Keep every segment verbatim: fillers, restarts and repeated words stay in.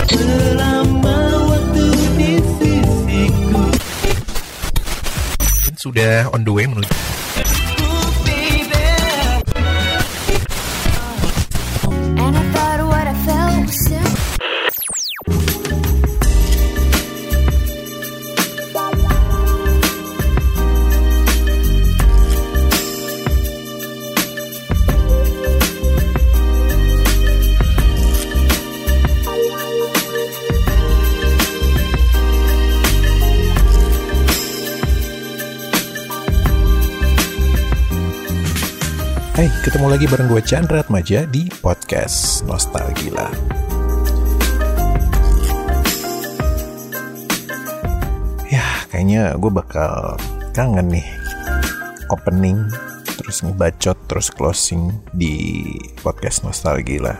selama waktu di sisiku. Sudah on the way menuju Hai, ketemu lagi bareng gue Chandra Atmaja di podcast Nostalgila. Ya, kayaknya gue bakal kangen nih opening, terus ngebacot, terus closing di podcast Nostalgila.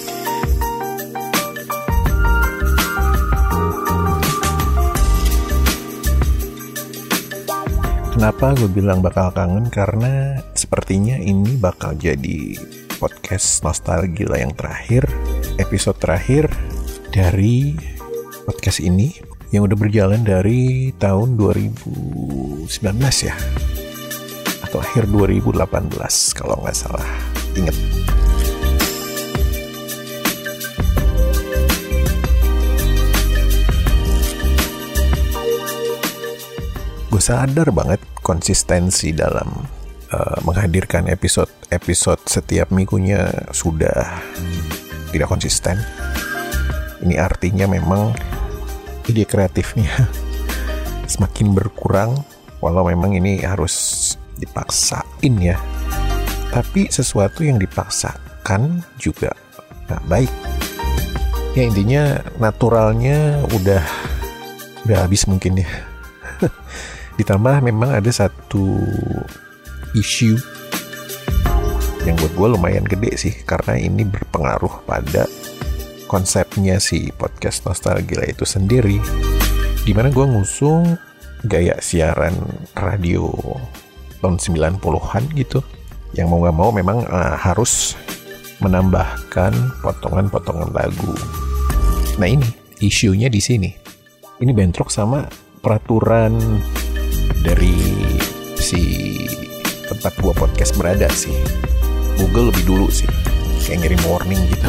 Kenapa gue bilang bakal kangen? Karena sepertinya ini bakal jadi podcast Nostalgila yang terakhir, episode terakhir dari podcast ini yang udah berjalan dari tahun dua ribu sembilan belas ya, atau akhir dua ribu delapan belas kalau nggak salah, inget. Gue sadar banget konsistensi dalam uh, menghadirkan episode-episode setiap minggunya sudah tidak konsisten. Ini artinya memang ide kreatifnya semakin berkurang, walau memang ini harus dipaksain ya. Tapi sesuatu yang dipaksakan juga gak baik. Ya intinya naturalnya udah udah habis mungkin ya. Ditambah memang ada satu isu yang buat gue lumayan gede sih, karena ini berpengaruh pada konsepnya si podcast Nostalgila itu sendiri, dimana gue ngusung gaya siaran radio tahun sembilan puluhan gitu, yang mau gak mau memang uh, harus menambahkan potongan-potongan lagu. Nah ini isunya di sini, ini bentrok sama peraturan dari si tempat gua podcast berada sih. Google lebih dulu sih, kayak ngirim warning gitu.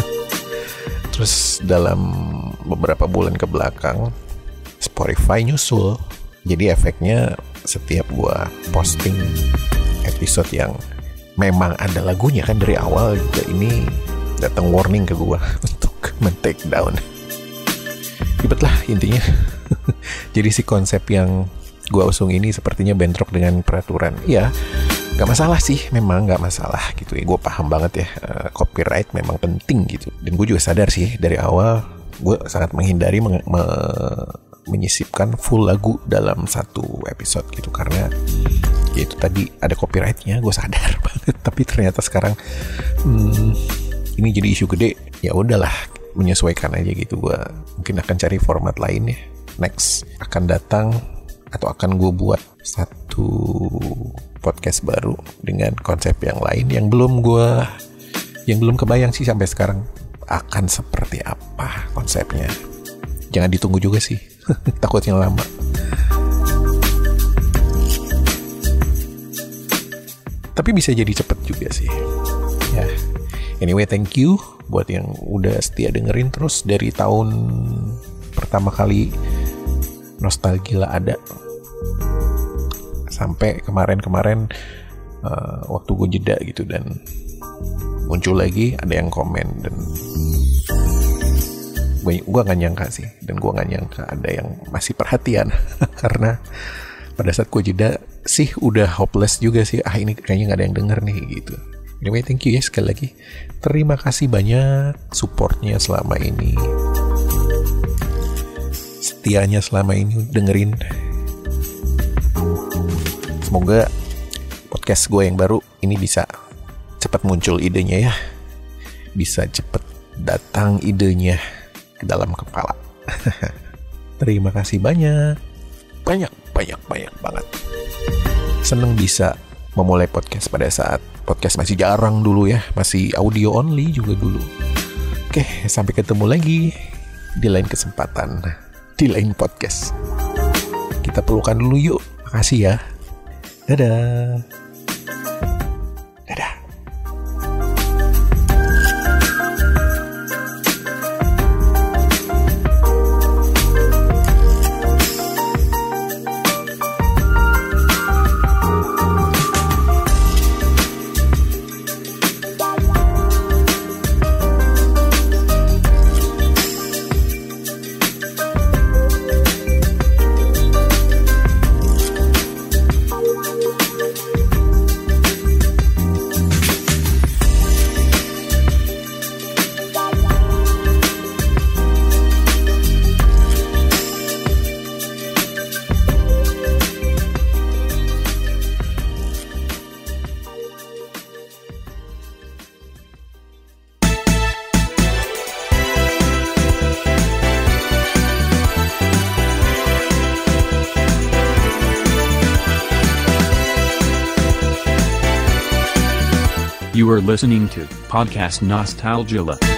Terus dalam beberapa bulan ke belakang Spotify nyusul. Jadi efeknya setiap gua posting episode yang memang ada lagunya kan dari awal juga, ini datang warning ke gua untuk men-take down. Ribet lah intinya. Jadi si konsep yang gue usung ini sepertinya bentrok dengan peraturan. Ya, gak masalah sih, memang gak masalah gitu ya. Gue paham banget ya, uh, copyright memang penting gitu. Dan gue juga sadar sih dari awal gue sangat menghindari meng- me- menyisipkan full lagu dalam satu episode gitu, karena ya itu tadi ada copyrightnya, gue sadar banget. Tapi ternyata sekarang hmm, ini jadi isu gede. Ya udahlah, menyesuaikan aja gitu. Gue mungkin akan cari format lain ya. Next akan datang atau akan gue buat satu podcast baru dengan konsep yang lain yang belum gue yang belum kebayang sih sampai sekarang akan seperti apa konsepnya. Jangan ditunggu juga sih, takutnya lama. Tapi bisa jadi cepet juga sih. Ya, anyway, thank you buat yang udah setia dengerin terus dari tahun pertama kali Nostalgila ada sampai kemarin-kemarin uh, waktu gue jeda gitu, dan muncul lagi ada yang komen, dan gue gue nggak nyangka sih, dan gue nggak nyangka ada yang masih perhatian. Karena pada saat gue jeda sih udah hopeless juga sih, ah ini kayaknya nggak ada yang denger nih gitu. Anyway, thank you ya sekali lagi, terima kasih banyak supportnya selama ini, setianya selama ini dengerin. Semoga podcast gue yang baru ini bisa cepat muncul idenya ya, bisa cepat datang idenya ke dalam kepala. Terima kasih banyak, banyak, banyak, banyak banget. Seneng bisa memulai podcast pada saat podcast masih jarang dulu ya, masih audio only juga dulu. Oke, sampai ketemu lagi di lain kesempatan, di lain podcast. Kita pelukan dulu yuk. Makasih ya. Dadah. Dadah. You are listening to Podcast Nostalgia.